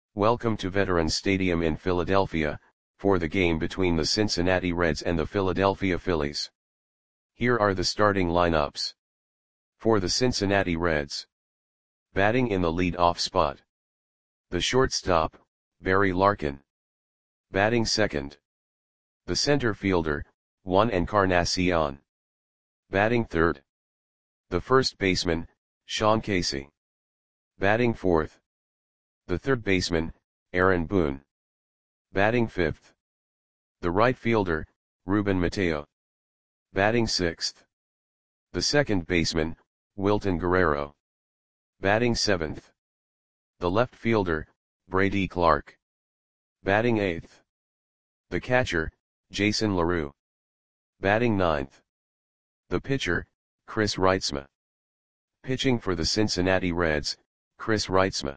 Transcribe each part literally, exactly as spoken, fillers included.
Welcome to Veterans Stadium in Philadelphia, for the game between the Cincinnati Reds and the Philadelphia Phillies. Here are the starting lineups. For the Cincinnati Reds. Batting in the lead-off spot. The shortstop, Barry Larkin. Batting second. The center fielder, Juan Encarnacion. Batting third. The first baseman, Sean Casey. Batting fourth. The third baseman, Aaron Boone. Batting fifth. The right fielder, Ruben Mateo. Batting sixth. The second baseman, Wilton Guerrero. Batting seventh. The left fielder, Brady Clark. Batting eighth. The catcher, Jason LaRue. Batting ninth. The pitcher, Chris Reitzma. Pitching for the Cincinnati Reds, Chris Reitzma.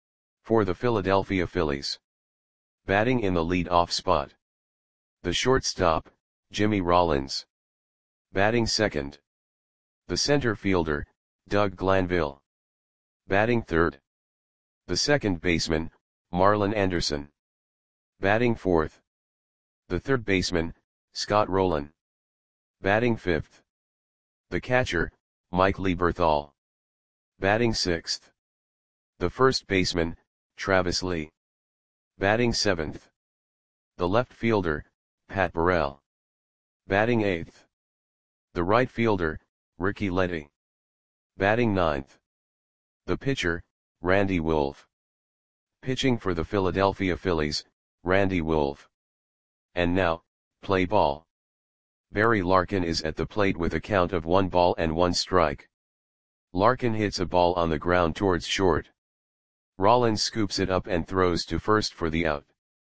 For the Philadelphia Phillies. Batting in the lead-off spot. The shortstop, Jimmy Rollins. Batting second. The center fielder, Doug Glanville. Batting third. The second baseman, Marlon Anderson. Batting fourth. The third baseman, Scott Rowland. Batting fifth. The catcher, Mike Lieberthal. Batting sixth. The first baseman, Travis Lee. Batting seventh. The left fielder, Pat Burrell. Batting eighth. The right fielder, Ricky Letty. Batting ninth. The pitcher, Randy Wolf. Pitching for the Philadelphia Phillies, Randy Wolf. And now, play ball. Barry Larkin is at the plate with a count of one ball and one strike. Larkin hits a ball on the ground towards short. Rollins scoops it up and throws to first for the out.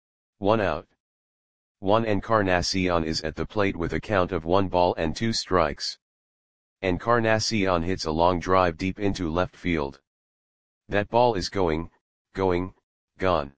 One out. Juan Encarnacion is at the plate with a count of one ball and two strikes. Encarnacion hits a long drive deep into left field. That ball is going, going, gone.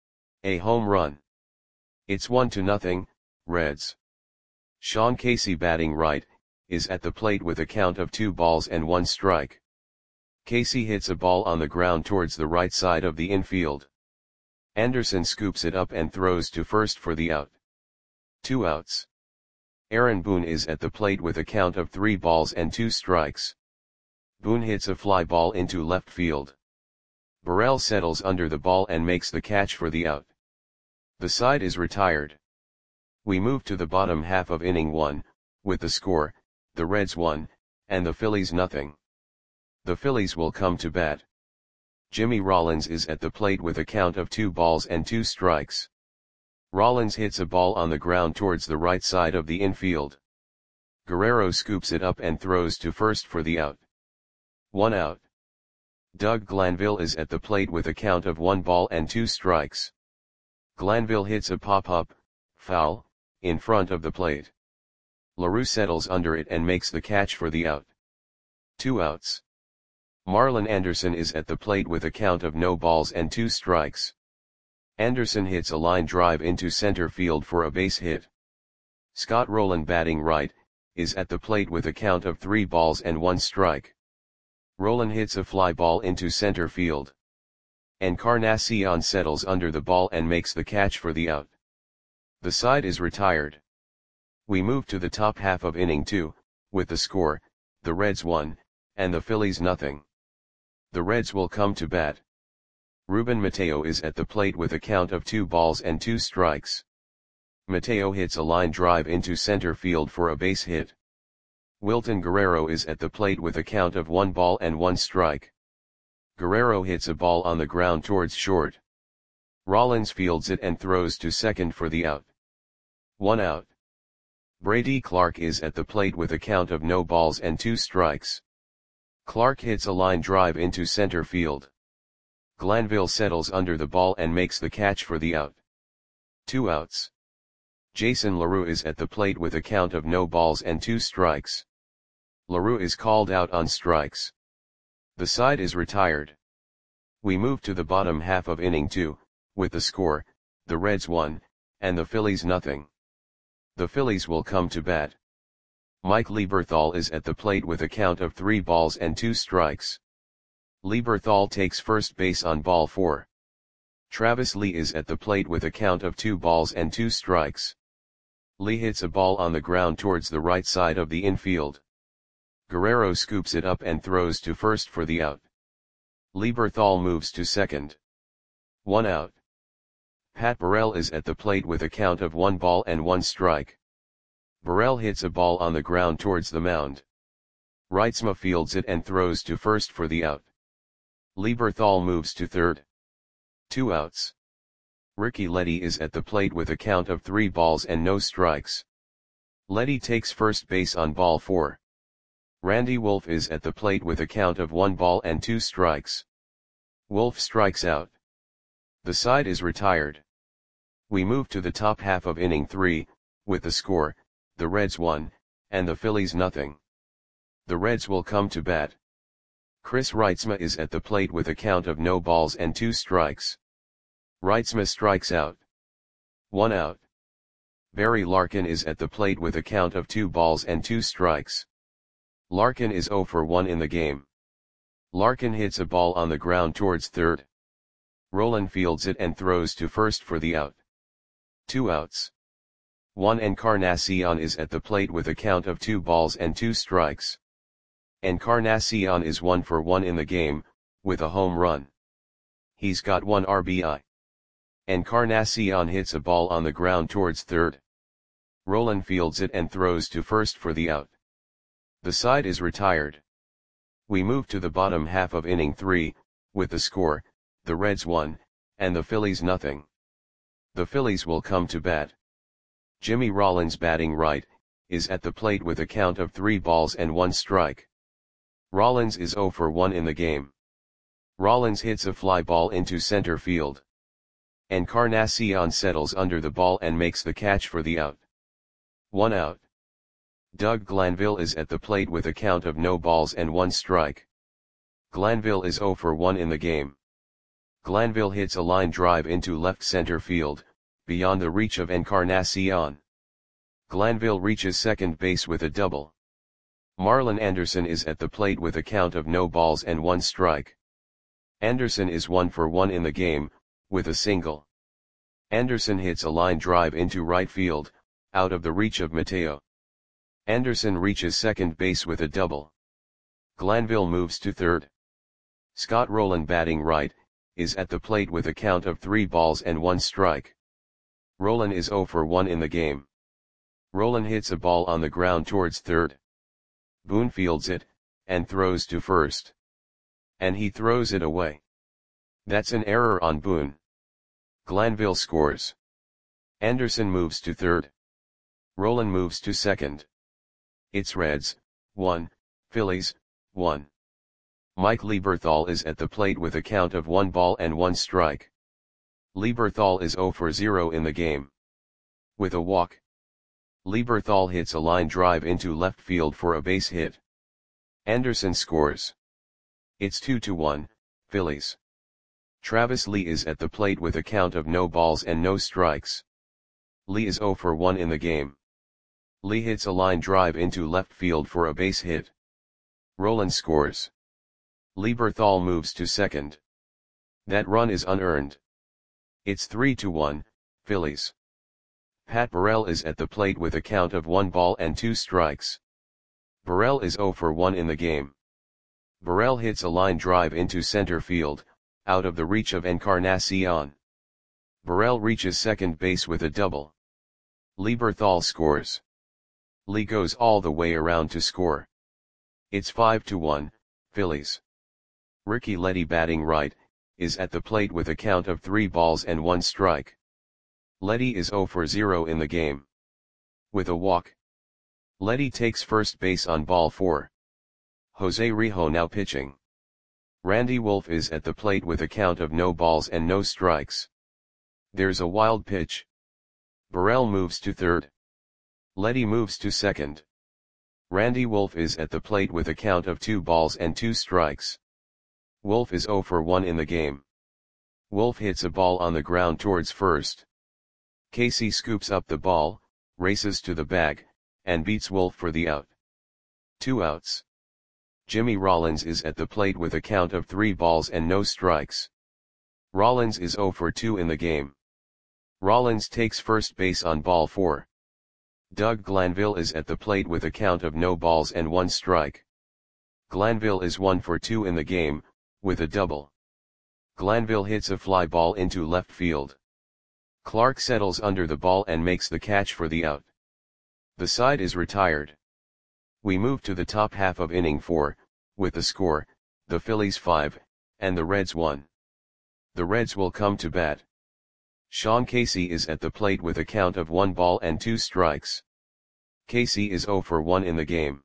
A home run. It's one to nothing, Reds. Sean Casey, batting right, is at the plate with a count of two balls and one strike. Casey hits a ball on the ground towards the right side of the infield. Anderson scoops it up and throws to first for the out. Two outs. Aaron Boone is at the plate with a count of three balls and two strikes. Boone hits a fly ball into left field. Burrell settles under the ball and makes the catch for the out. The side is retired. We move to the bottom half of inning one, with the score, the Reds one, and the Phillies nothing. The Phillies will come to bat. Jimmy Rollins is at the plate with a count of two balls and two strikes. Rollins hits a ball on the ground towards the right side of the infield. Guerrero scoops it up and throws to first for the out. One out. Doug Glanville is at the plate with a count of one ball and two strikes. Glanville hits a pop-up, foul, in front of the plate. LaRue settles under it and makes the catch for the out. Two outs. Marlon Anderson is at the plate with a count of no balls and two strikes. Anderson hits a line drive into center field for a base hit. Scott Rowland, batting right, is at the plate with a count of three balls and one strike. Rowland hits a fly ball into center field. Encarnacion settles under the ball and makes the catch for the out. The side is retired. We move to the top half of inning two, with the score, the Reds one, and the Phillies nothing. The Reds will come to bat. Ruben Mateo is at the plate with a count of two balls and two strikes. Mateo hits a line drive into center field for a base hit. Wilton Guerrero is at the plate with a count of one ball and one strike. Guerrero hits a ball on the ground towards short. Rollins fields it and throws to second for the out. One out. Brady Clark is at the plate with a count of no balls and two strikes. Clark hits a line drive into center field. Glanville settles under the ball and makes the catch for the out. Two outs. Jason LaRue is at the plate with a count of no balls and two strikes. LaRue is called out on strikes. The side is retired. We move to the bottom half of inning two, with the score, the Reds one, and the Phillies nothing. The Phillies will come to bat. Mike Lieberthal is at the plate with a count of three balls and two strikes. Lieberthal takes first base on ball four. Travis Lee is at the plate with a count of two balls and two strikes. Lee hits a ball on the ground towards the right side of the infield. Guerrero scoops it up and throws to first for the out. Lieberthal moves to second. One out. Pat Burrell is at the plate with a count of one ball and one strike. Burrell hits a ball on the ground towards the mound. Reitzma fields it and throws to first for the out. Lieberthal moves to third. Two outs. Ricky Leddy is at the plate with a count of three balls and no strikes. Leddy takes first base on ball four. Randy Wolf is at the plate with a count of one ball and two strikes. Wolf strikes out. The side is retired. We move to the top half of inning three, with the score, the Reds one, and the Phillies nothing. The Reds will come to bat. Chris Reitzma is at the plate with a count of no balls and two strikes. Reitzma strikes out. One out. Barry Larkin is at the plate with a count of two balls and two strikes. Larkin is oh for one in the game. Larkin hits a ball on the ground towards third. Rolen fields it and throws to first for the out. Two outs. Juan Encarnacion is at the plate with a count of two balls and two strikes. Encarnacion is one for one in the game, with a home run. He's got one R B I. Encarnacion hits a ball on the ground towards third. Rolen fields it and throws to first for the out. The side is retired. We move to the bottom half of inning three, with the score, the Reds one, and the Phillies nothing. The Phillies will come to bat. Jimmy Rollins batting right, is at the plate with a count of three balls and one strike. Rollins is oh for one in the game. Rollins hits a fly ball into center field. Encarnacion settles under the ball and makes the catch for the out. One out. Doug Glanville is at the plate with a count of no balls and one strike. Glanville is oh for one in the game. Glanville hits a line drive into left center field, beyond the reach of Encarnacion. Glanville reaches second base with a double. Marlon Anderson is at the plate with a count of no balls and one strike. Anderson is one for one in the game, with a single. Anderson hits a line drive into right field, out of the reach of Mateo. Anderson reaches second base with a double. Glanville moves to third. Scott Rolen batting right, is at the plate with a count of three balls and one strike. Rolen is oh for one in the game. Rolen hits a ball on the ground towards third. Boone fields it, and throws to first. And he throws it away. That's an error on Boone. Glanville scores. Anderson moves to third. Rolen moves to second. It's Reds, one, Phillies, one. Mike Lieberthal is at the plate with a count of one ball and one strike. Lieberthal is oh for zero in the game. With a walk. Lieberthal hits a line drive into left field for a base hit. Anderson scores. It's two to one, Phillies. Travis Lee is at the plate with a count of no balls and no strikes. Lee is oh for one in the game. Lee hits a line drive into left field for a base hit. Rolen scores. Lieberthal moves to second. That run is unearned. It's three to one, Phillies. Pat Burrell is at the plate with a count of one ball and two strikes. Burrell is oh for one in the game. Burrell hits a line drive into center field, out of the reach of Encarnacion. Burrell reaches second base with a double. Lieberthal scores. Lee goes all the way around to score. It's five to one, Phillies. Ricky Leddy batting right, is at the plate with a count of three balls and one strike. Leddy is oh for zero in the game. With a walk. Leddy takes first base on ball four. Jose Rijo now pitching. Randy Wolf is at the plate with a count of no balls and no strikes. There's a wild pitch. Burrell moves to third. Leddy moves to second. Randy Wolf is at the plate with a count of two balls and two strikes. Wolf is oh for one in the game. Wolf hits a ball on the ground towards first. Casey scoops up the ball, races to the bag, and beats Wolf for the out. Two outs. Jimmy Rollins is at the plate with a count of three balls and no strikes. Rollins is zero for two in the game. Rollins takes first base on ball four. Doug Glanville is at the plate with a count of no balls and one strike. Glanville is one for two in the game, with a double. Glanville hits a fly ball into left field. Clark settles under the ball and makes the catch for the out. The side is retired. We move to the top half of inning four, with the score, the Phillies five, and the Reds one. The Reds will come to bat. Sean Casey is at the plate with a count of one ball and two strikes. Casey is zero for one in the game.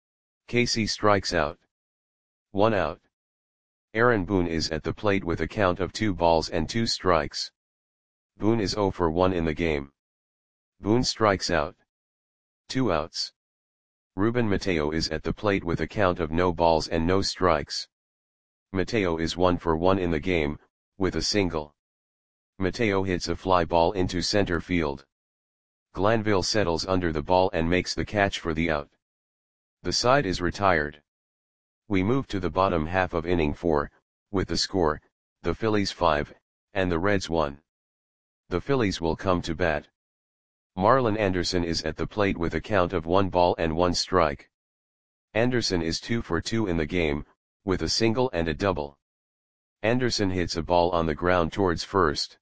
Casey strikes out. One out. Aaron Boone is at the plate with a count of two balls and two strikes. Boone is zero for one in the game. Boone strikes out. Two outs. Ruben Mateo is at the plate with a count of no balls and no strikes. Mateo is one for one in the game, with a single. Mateo hits a fly ball into center field. Glanville settles under the ball and makes the catch for the out. The side is retired. We move to the bottom half of inning four, with the score, the Phillies five, and the Reds one. The Phillies will come to bat. Marlon Anderson is at the plate with a count of one ball and one strike. Anderson is two for two in the game, with a single and a double. Anderson hits a ball on the ground towards first.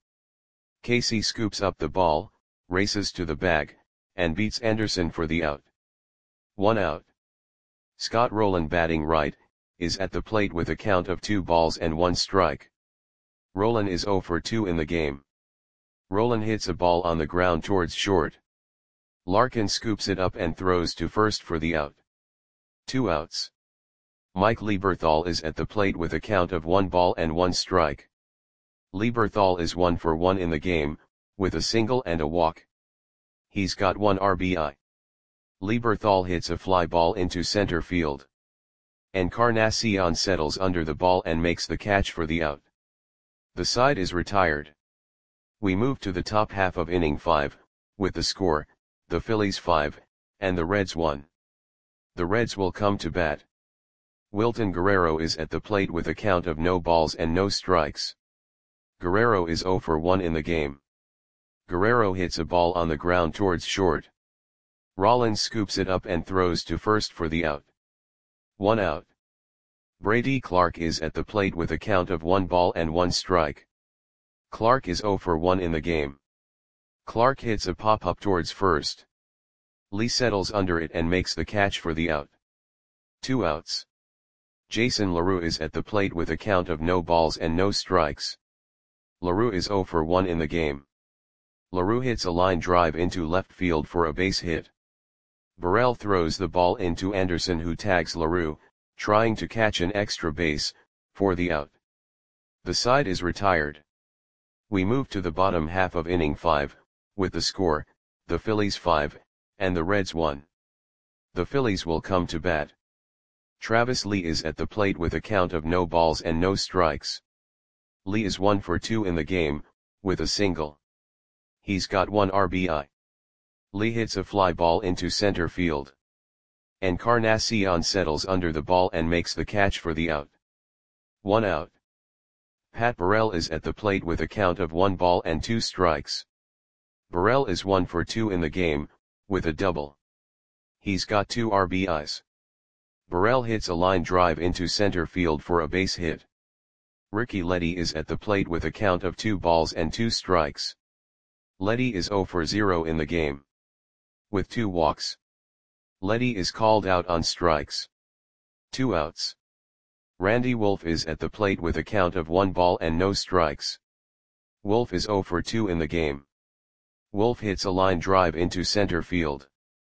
Casey scoops up the ball, races to the bag, and beats Anderson for the out. One out. Scott Rowland, batting right, is at the plate with a count of two balls and one strike. Rowland is zero for two in the game. Rowland hits a ball on the ground towards short. Larkin scoops it up and throws to first for the out. Two outs. Mike Lieberthal is at the plate with a count of one ball and one strike. Lieberthal is one for one in the game, with a single and a walk. He's got one R B I. Lieberthal hits a fly ball into center field. Encarnacion settles under the ball and makes the catch for the out. The side is retired. We move to the top half of inning five, with the score, the Phillies five, and the Reds one. The Reds will come to bat. Wilton Guerrero is at the plate with a count of no balls and no strikes. Guerrero is zero for one in the game. Guerrero hits a ball on the ground towards short. Rollins scoops it up and throws to first for the out. One out. Brady Clark is at the plate with a count of one ball and one strike. Clark is zero for one in the game. Clark hits a pop-up towards first. Lee settles under it and makes the catch for the out. Two outs. Jason LaRue is at the plate with a count of no balls and no strikes. LaRue is zero for one in the game. LaRue hits a line drive into left field for a base hit. Burrell throws the ball into Anderson, who tags LaRue, trying to catch an extra base, for the out. The side is retired. We move to the bottom half of inning five, with the score, the Phillies five, and the Reds one. The Phillies will come to bat. Travis Lee is at the plate with a count of no balls and no strikes. Lee is one for two in the game, with a single. He's got one R B I. Lee hits a fly ball into center field. Encarnacion settles under the ball and makes the catch for the out. One out. Pat Burrell is at the plate with a count of one ball and two strikes. Burrell is one for two in the game, with a double. He's got two R B Is. Burrell hits a line drive into center field for a base hit. Ricky Leddy is at the plate with a count of two balls and two strikes. Leddy is zero for zero in the game. With two walks. Leddy is called out on strikes. Two outs. Randy Wolf is at the plate with a count of one ball and no strikes. Wolf is zero for two in the game. Wolf hits a line drive into center field.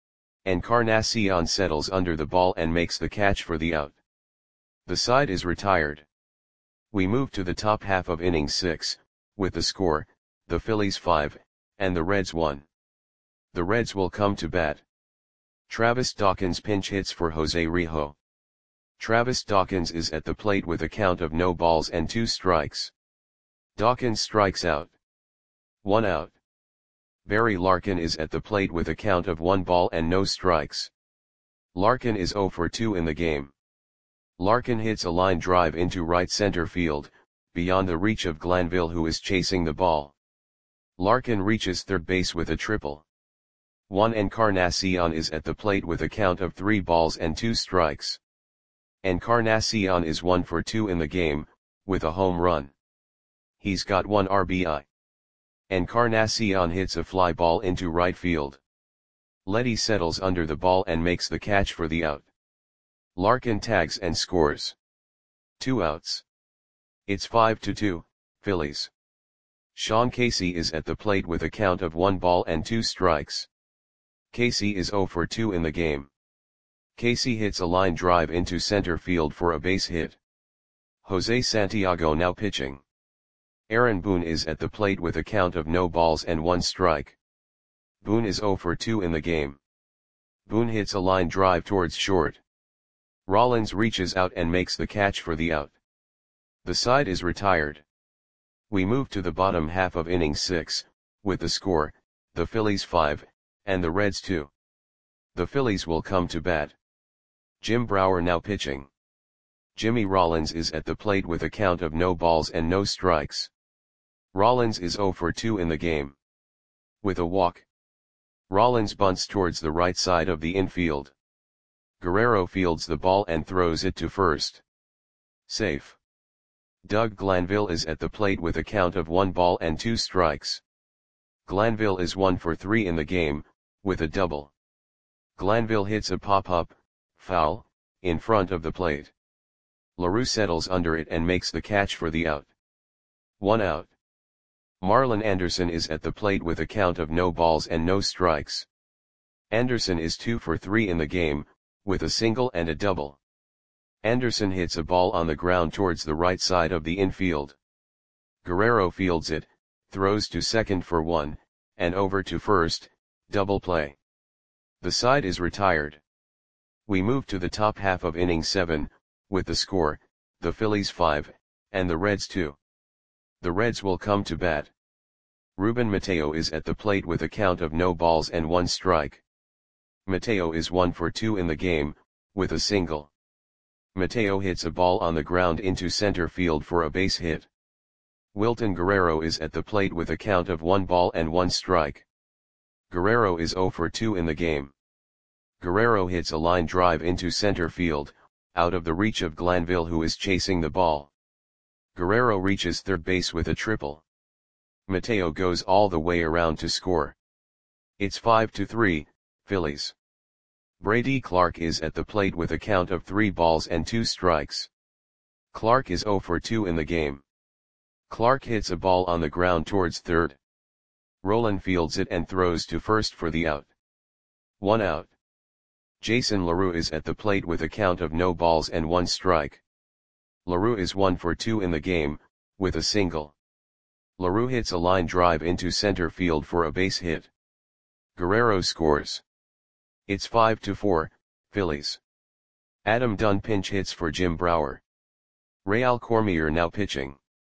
Encarnacion settles under the ball and makes the catch for the out. The side is retired. We move to the top half of inning six, with the score, the Phillies five, and the Reds one. The Reds will come to bat. Travis Dawkins pinch hits for Jose Rijo. Travis Dawkins is at the plate with a count of no balls and two strikes. Dawkins strikes out. One out. Barry Larkin is at the plate with a count of one ball and no strikes. Larkin is zero for two in the game. Larkin hits a line drive into right center field, beyond the reach of Glanville, who is chasing the ball. Larkin reaches third base with a triple. Juan Encarnacion is at the plate with a count of three balls and two strikes. Encarnacion is one for two in the game, with a home run. He's got one R B I. Encarnacion hits a fly ball into right field. Letty settles under the ball and makes the catch for the out. Larkin tags and scores. Two outs. It's five to two, Phillies. Sean Casey is at the plate with a count of one ball and two strikes. Casey is zero for two in the game. Casey hits a line drive into center field for a base hit. Jose Santiago now pitching. Aaron Boone is at the plate with a count of no balls and one strike. Boone is zero for two in the game. Boone hits a line drive towards short. Rollins reaches out and makes the catch for the out. The side is retired. We move to the bottom half of inning six, with the score, the Phillies five, and the Reds two. The Phillies will come to bat. Jim Brower now pitching. Jimmy Rollins is at the plate with a count of no balls and no strikes. Rollins is zero for two in the game. With a walk. Rollins bunts towards the right side of the infield. Guerrero fields the ball and throws it to first. Safe. Doug Glanville is at the plate with a count of one ball and two strikes. Glanville is one for three in the game, with a double. Glanville hits a pop-up, foul, in front of the plate. LaRue settles under it and makes the catch for the out. One out. Marlon Anderson is at the plate with a count of no balls and no strikes. Anderson is two for three in the game, with a single and a double. Anderson hits a ball on the ground towards the right side of the infield. Guerrero fields it, throws to second for one, and over to first, double play. The side is retired. We move to the top half of inning seven, with the score, the Phillies five, and the Reds two. The Reds will come to bat. Ruben Mateo is at the plate with a count of no balls and one strike. Mateo is one for two in the game, with a single. Mateo hits a ball on the ground into center field for a base hit. Wilton Guerrero is at the plate with a count of one ball and one strike. Guerrero is zero for two in the game. Guerrero hits a line drive into center field, out of the reach of Glanville, who is chasing the ball. Guerrero reaches third base with a triple. Mateo goes all the way around to score. It's five to three, Phillies. Brady Clark is at the plate with a count of three balls and two strikes. Clark is zero for two in the game. Clark hits a ball on the ground towards third. Roland fields it and throws to first for the out. One out. Jason LaRue is at the plate with a count of no balls and one strike. LaRue is one for two in the game, with a single. LaRue hits a line drive into center field for a base hit. Guerrero scores. It's five to four, Phillies. Adam Dunn pinch hits for Jim Brower. Real Cormier now pitching.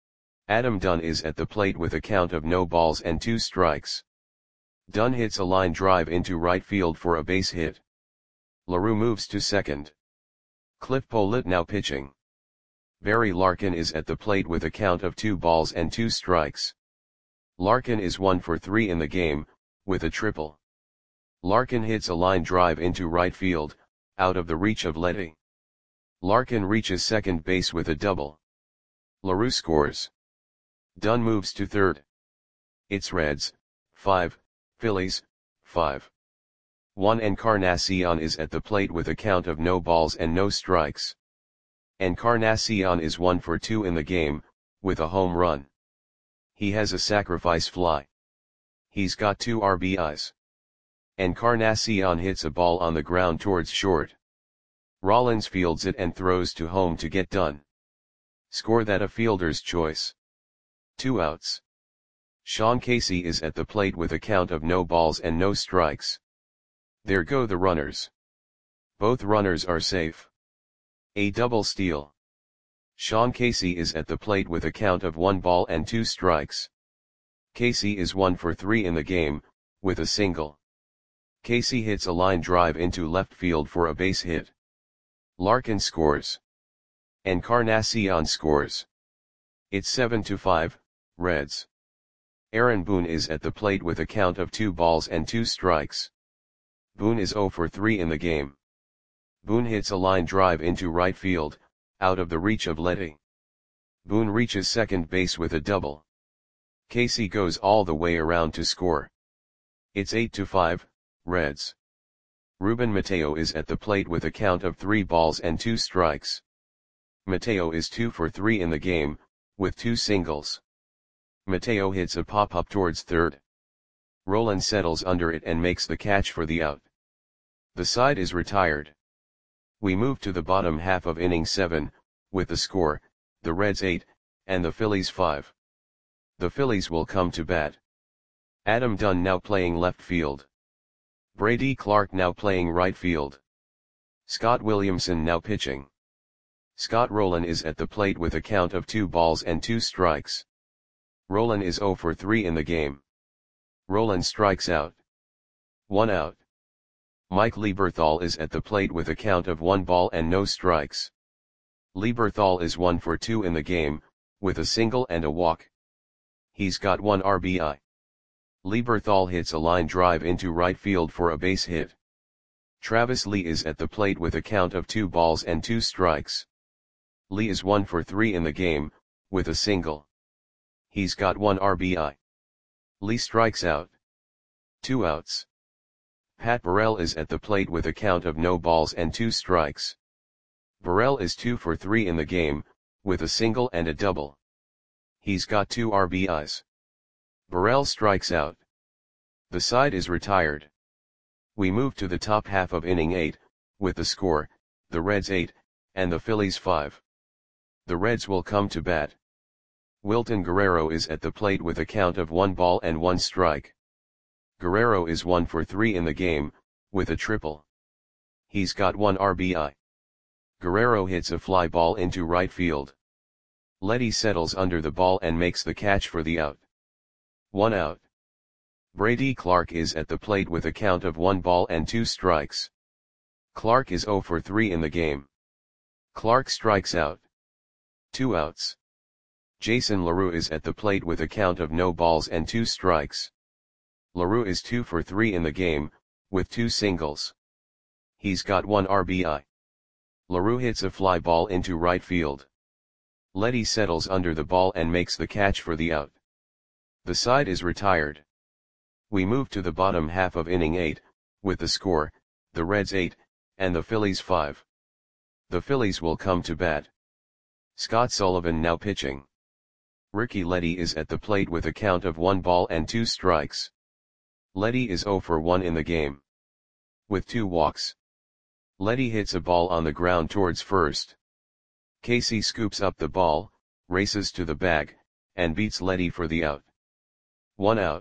Adam Dunn is at the plate with a count of no balls and two strikes. Dunn hits a line drive into right field for a base hit. LaRue moves to second. Cliff Pollitt now pitching. Barry Larkin is at the plate with a count of two balls and two strikes. Larkin is one for three in the game, with a triple. Larkin hits a line drive into right field, out of the reach of Letty. Larkin reaches second base with a double. LaRue scores. Dunn moves to third. It's Reds, five, Phillies, five. Juan Encarnacion is at the plate with a count of no balls and no strikes. Encarnacion is one for two in the game, with a home run. He has a sacrifice fly. He's got two R B Is. Encarnacion hits a ball on the ground towards short. Rollins fields it and throws to home to get done. Score that a fielder's choice. Two outs. Sean Casey is at the plate with a count of no balls and no strikes. There go the runners. Both runners are safe. A double steal. Sean Casey is at the plate with a count of one ball and two strikes. Casey is one for three in the game, with a single. Casey hits a line drive into left field for a base hit. Larkin scores. Encarnacion scores. It's seven to five, Reds. Aaron Boone is at the plate with a count of two balls and two strikes. Boone is zero for three in the game. Boone hits a line drive into right field, out of the reach of Letty. Boone reaches second base with a double. Casey goes all the way around to score. It's eight to five, Reds. Ruben Mateo is at the plate with a count of three balls and two strikes. Mateo is two for three in the game, with two singles. Mateo hits a pop-up towards third. Roland settles under it and makes the catch for the out. The side is retired. We move to the bottom half of inning seven, with the score, the Reds eight, and the Phillies five. The Phillies will come to bat. Adam Dunn now playing left field. Brady Clark now playing right field. Scott Williamson now pitching. Scott Rowland is at the plate with a count of two balls and two strikes. Rowland is zero for three in the game. Rowland strikes out. One out. Mike Lieberthal is at the plate with a count of one ball and no strikes. Lieberthal is one for two in the game, with a single and a walk. He's got one R B I. Lieberthal hits a line drive into right field for a base hit. Travis Lee is at the plate with a count of two balls and two strikes. Lee is one for three in the game, with a single. He's got one R B I. Lee strikes out. Two outs. Pat Burrell is at the plate with a count of no balls and two strikes. Burrell is two for three in the game, with a single and a double. He's got two R B Is. Burrell strikes out. The side is retired. We move to the top half of inning eight, with the score, the Reds eight, and the Phillies five. The Reds will come to bat. Wilton Guerrero is at the plate with a count of one ball and one strike. Guerrero is one for three in the game, with a triple. He's got one R B I. Guerrero hits a fly ball into right field. Letty settles under the ball and makes the catch for the out. One out. Brady Clark is at the plate with a count of one ball and two strikes. Clark is zero for three in the game. Clark strikes out. Two outs. Jason LaRue is at the plate with a count of no balls and two strikes. LaRue is two for three in the game, with two singles. He's got one R B I. LaRue hits a fly ball into right field. Letty settles under the ball and makes the catch for the out. The side is retired. We move to the bottom half of inning eight, with the score, the Reds eight, and the Phillies five. The Phillies will come to bat. Scott Sullivan now pitching. Ricky Letty is at the plate with a count of one ball and two strikes. Letty is zero for one in the game. With two walks. Letty hits a ball on the ground towards first. Casey scoops up the ball, races to the bag, and beats Letty for the out. One out.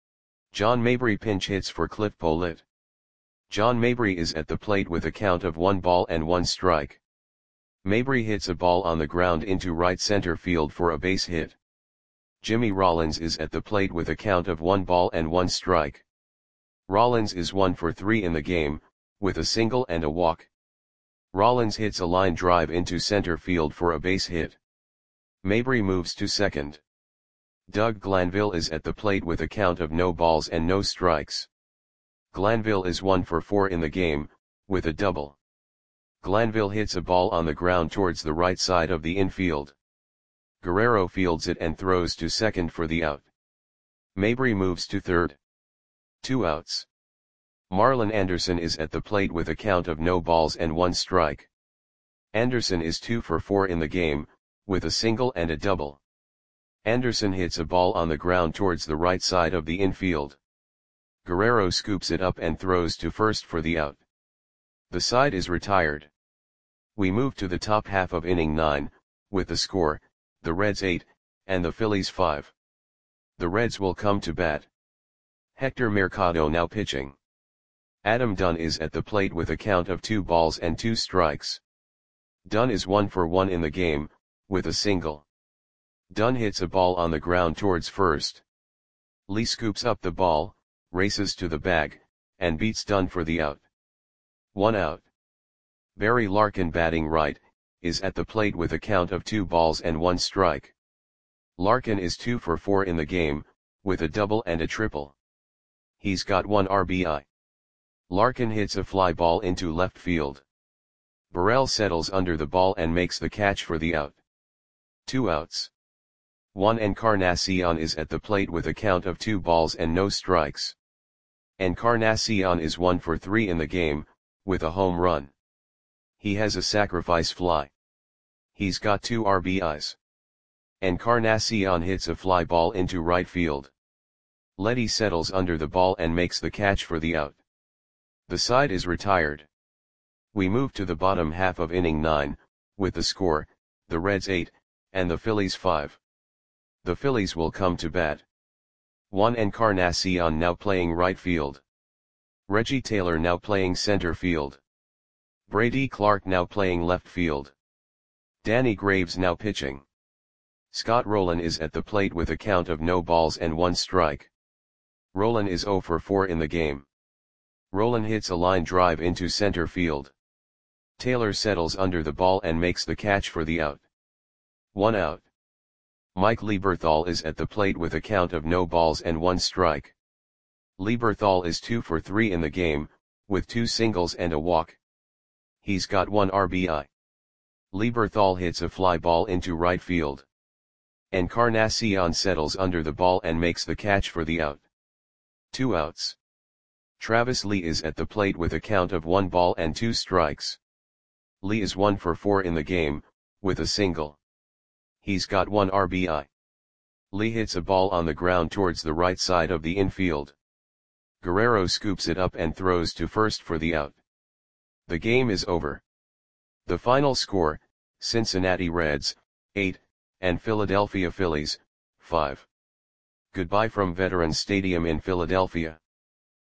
John Mabry pinch hits for Cliff Pollitt. John Mabry is at the plate with a count of one ball and one strike. Mabry hits a ball on the ground into right center field for a base hit. Jimmy Rollins is at the plate with a count of one ball and one strike. Rollins is one for three in the game, with a single and a walk. Rollins hits a line drive into center field for a base hit. Mabry moves to second. Doug Glanville is at the plate with a count of no balls and no strikes. Glanville is one for four in the game, with a double. Glanville hits a ball on the ground towards the right side of the infield. Guerrero fields it and throws to second for the out. Mabry moves to third. Two outs. Marlon Anderson is at the plate with a count of no balls and one strike. Anderson is two for four in the game, with a single and a double. Anderson hits a ball on the ground towards the right side of the infield. Guerrero scoops it up and throws to first for the out. The side is retired. We move to the top half of inning nine, with the score, the Reds eight, and the Phillies five. The Reds will come to bat. Hector Mercado now pitching. Adam Dunn is at the plate with a count of two balls and two strikes. Dunn is one for one in the game, with a single. Dunn hits a ball on the ground towards first. Lee scoops up the ball, races to the bag, and beats Dunn for the out. One out. Barry Larkin batting right, is at the plate with a count of two balls and one strike. Larkin is two for four in the game, with a double and a triple. He's got one R B I. Larkin hits a fly ball into left field. Burrell settles under the ball and makes the catch for the out. Two outs. Juan Encarnacion is at the plate with a count of two balls and no strikes. Encarnacion is one for three in the game, with a home run. He has a sacrifice fly. He's got two R B Is. Encarnacion hits a fly ball into right field. Letty settles under the ball and makes the catch for the out. The side is retired. We move to the bottom half of inning nine, with the score, the Reds eight, and the Phillies five. The Phillies will come to bat. Juan Encarnacion now playing right field. Reggie Taylor now playing center field. Brady Clark now playing left field. Danny Graves now pitching. Scott Rowland is at the plate with a count of no balls and one strike. Rowland is zero for four in the game. Rowland hits a line drive into center field. Taylor settles under the ball and makes the catch for the out. One out. Mike Lieberthal is at the plate with a count of no balls and one strike. Lieberthal is two for three in the game, with two singles and a walk. He's got one R B I. Lieberthal hits a fly ball into right field. Encarnacion settles under the ball and makes the catch for the out. Two outs. Travis Lee is at the plate with a count of one ball and two strikes. Lee is one for four in the game, with a single. He's got one R B I. Lee hits a ball on the ground towards the right side of the infield. Guerrero scoops it up and throws to first for the out. The game is over. The final score, Cincinnati Reds, eight, and Philadelphia Phillies, five. Goodbye from Veterans Stadium in Philadelphia.